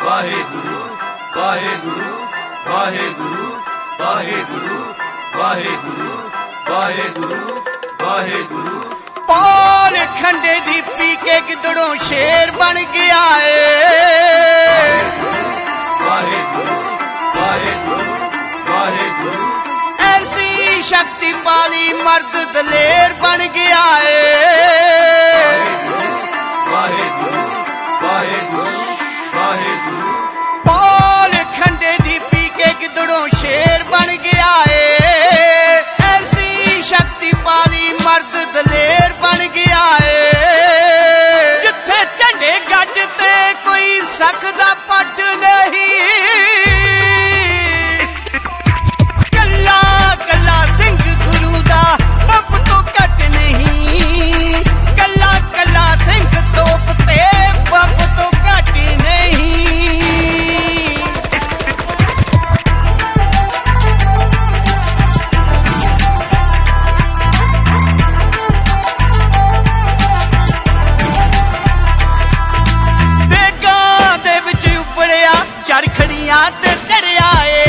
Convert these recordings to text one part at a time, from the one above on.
ਵਾਹਿਗੁਰੂ ਵਾਹਿਗੁਰੂ ਵਾਹਿਗੁਰੂ ਵਾਹਿਗੁਰੂ ਵਾਹਿਗੁਰੂ ਵਾਹਿਗੁਰੂ ਵਾਹਿਗੁਰੂ। ਪੌਣ ਖੰਡੇ ਦੀ ਪੀ ਕੇ ਗਿੱਦੜੋਂ ਸ਼ੇਰ ਬਣ ਗਿਆ ਏ। ਵਾਹਿਗੁਰੂ ਵਾਹਿਗੁਰੂ ਵਾਹਿਗੁਰੂ। ਐਸੀ ਸ਼ਕਤੀ ਪਾਲੀ ਮਰਦ ਦਲੇਰ ਬਣ ਗਿਆ ਏ। ਵਾਹਿਗੁਰੂ ਵਾਹਿਗੁਰੂ ਵਾਹਿਗੁਰੂ। ਪੌਣ ਖੰਡੇ ਦੀ ਪੀ ਕੇ ਗਿੱਦੜੋਂ ਸ਼ੇਰ ਬਣ ਗਿਆ ਏ। ਐਸੀ ਸ਼ਕਤੀ ਪਾਲੀ ਮਰਦ ਦਲੇਰ ਬਣ ਗਿਆ ਏ। ਜਿੱਥੇ ਝੰਡੇ ਗੱਡ ਤੇ ਕੋਈ ਸਕਦਾ ਪੱਟ ਨਹੀਂ, ਕੱਲਾ ਕੱਲਾ ਸਿੰਘ ਗੁਰੂ ਦਾ ਪੰਪ ਤੋਂ ਘੱਟ ਨਹੀਂ। ਕੱਲਾ ਕੱਲਾ ਸਿੰਘ ਤੋਪ ਤੇ ਪੰਪ ਤੋਂ ਘੱਟ ਨਹੀਂ। ਦੇਗਾਂ ਦੇ ਵਿੱਚ ਉਬੜਿਆ ਚਰਖੜੀਆਂ ਤੇ ਚੜਿਆ ਏ।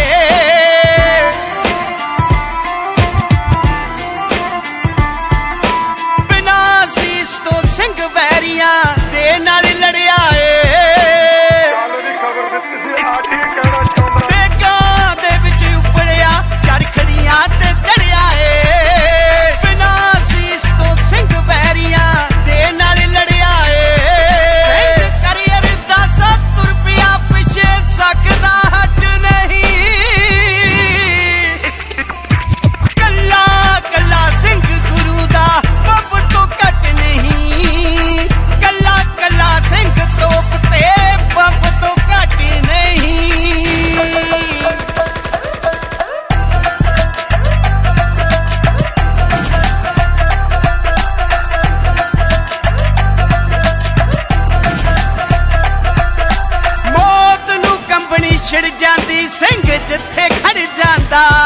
ਬਿਨਾਂ ਸੀਸ ਤੋਂ ਸਿੰਘ ਵੈਰੀਆਂ ਦੇ ਨਾਲ ਲੜਿਆ ਏ। ਦੇਗਾਂ ਦੇ ਵਿੱਚ ਉਬੜਿਆ ਚਰਖੜੀਆਂ ਤੇ ਚੜਿਆ ਏ। ਬਿਨਾਂ ਸੀਸ ਤੋਂ ਸਿੰਘ ਵੈਰੀਆਂ ਦੇ ਨਾਲ ਲੜਿਆ ਏ। ਸਿੰਘ ਕਰੀਅਰ ਦਾ 70 ਰੁਪਇਆ ਪਿੱਛੇ ਸਕਦਾ ਹਟ ਨਹੀਂ। ਕੱਲਾ ਕੱਲਾ ਸਿੰਘ ਗੁਰੂ ਦਾ ਪੰਪ ਤੋਂ ਘੱਟ ਨਹੀਂ। ਕੱਲਾ ਕੱਲਾ ਸਿੰਘ ਤੋਪ ਤੇ ਪੰਪ ਤੋਂ ਘੱਟ ਨਹੀਂ। ਮੌਤ ਨੂੰ ਕੰਬਣੀ ਛਿੜ ਜਾਂਦੀ ਸਿੰਘ ਜਿੱਥੇ ਖੜ ਜਾਂਦਾ।